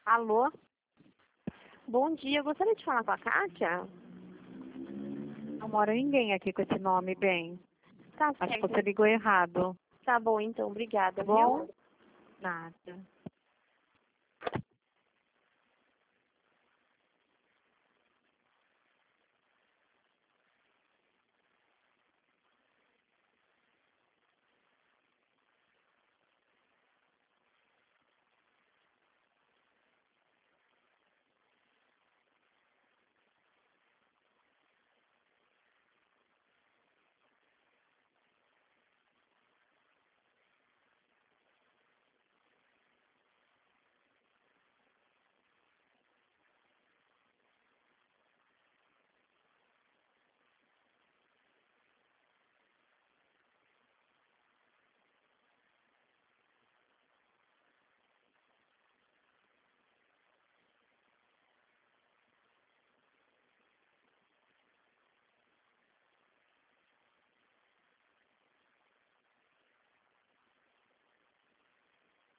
Alô? Bom dia, eu gostaria de falar com a Kátia? Não mora ninguém aqui com esse nome, bem. Tá Acho que certo. você ligou errado. Tá bom, então, obrigada, Tá bom? viu? Nada.